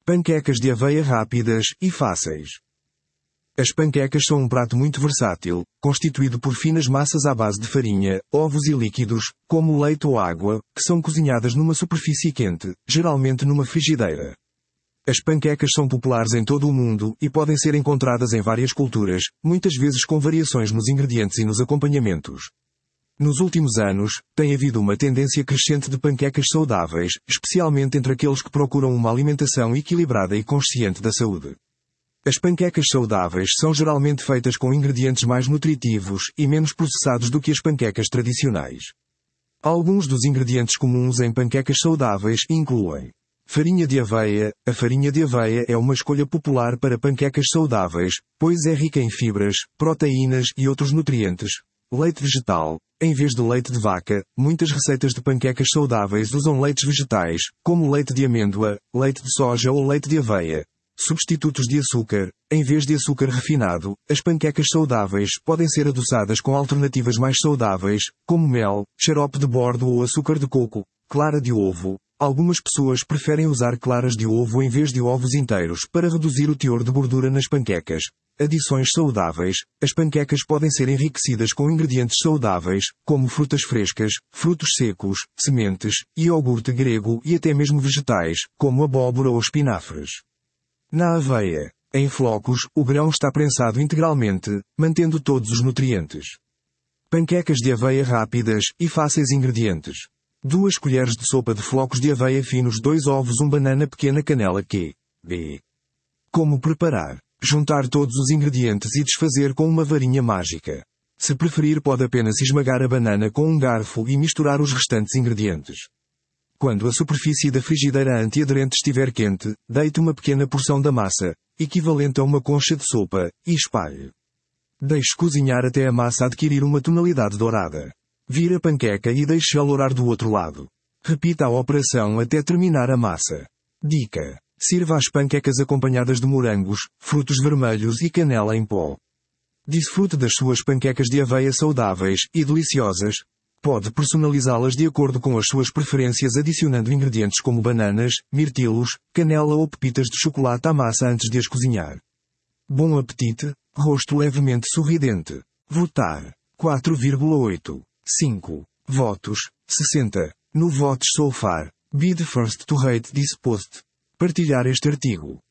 Panquecas de aveia rápidas e fáceis. As panquecas são um prato muito versátil, constituído por finas massas à base de farinha, ovos e líquidos, como leite ou água, que são cozinhadas numa superfície quente, geralmente numa frigideira. As panquecas são populares em todo o mundo e podem ser encontradas em várias culturas, muitas vezes com variações nos ingredientes e nos acompanhamentos. Nos últimos anos, tem havido uma tendência crescente de panquecas saudáveis, especialmente entre aqueles que procuram uma alimentação equilibrada e consciente da saúde. As panquecas saudáveis são geralmente feitas com ingredientes mais nutritivos e menos processados do que as panquecas tradicionais. Alguns dos ingredientes comuns em panquecas saudáveis incluem farinha de aveia. A farinha de aveia é uma escolha popular para panquecas saudáveis, pois é rica em fibras, proteínas e outros nutrientes. Leite vegetal. Em vez de leite de vaca, muitas receitas de panquecas saudáveis usam leites vegetais, como leite de amêndoa, leite de soja ou leite de aveia. Substitutos de açúcar. Em vez de açúcar refinado, as panquecas saudáveis podem ser adoçadas com alternativas mais saudáveis, como mel, xarope de bordo ou açúcar de coco. Clara de ovo. Algumas pessoas preferem usar claras de ovo em vez de ovos inteiros para reduzir o teor de gordura nas panquecas. Adições saudáveis. As panquecas podem ser enriquecidas com ingredientes saudáveis, como frutas frescas, frutos secos, sementes, iogurte grego e até mesmo vegetais, como abóbora ou espinafres. Na aveia. Em flocos, o grão está prensado integralmente, mantendo todos os nutrientes. Panquecas de aveia rápidas e fáceis ingredientes. 2 colheres de sopa de flocos de aveia finos, 2 ovos, 1 banana pequena, canela Q.B. Como preparar? Juntar todos os ingredientes e desfazer com uma varinha mágica. Se preferir, pode apenas esmagar a banana com um garfo e misturar os restantes ingredientes. Quando a superfície da frigideira antiaderente estiver quente, deite uma pequena porção da massa, equivalente a uma concha de sopa, e espalhe. Deixe cozinhar até a massa adquirir uma tonalidade dourada. Vire a panqueca e deixe-a lourar do outro lado. Repita a operação até terminar a massa. Dica: sirva as panquecas acompanhadas de morangos, frutos vermelhos e canela em pó. Desfrute das suas panquecas de aveia saudáveis e deliciosas. Pode personalizá-las de acordo com as suas preferências, adicionando ingredientes como bananas, mirtilos, canela ou pepitas de chocolate à massa antes de as cozinhar. Bom apetite, rosto levemente sorridente. Votar: 4,8. 5. Votos: 60. No Votes so far. Be the first to rate this post. Partilhar este artigo.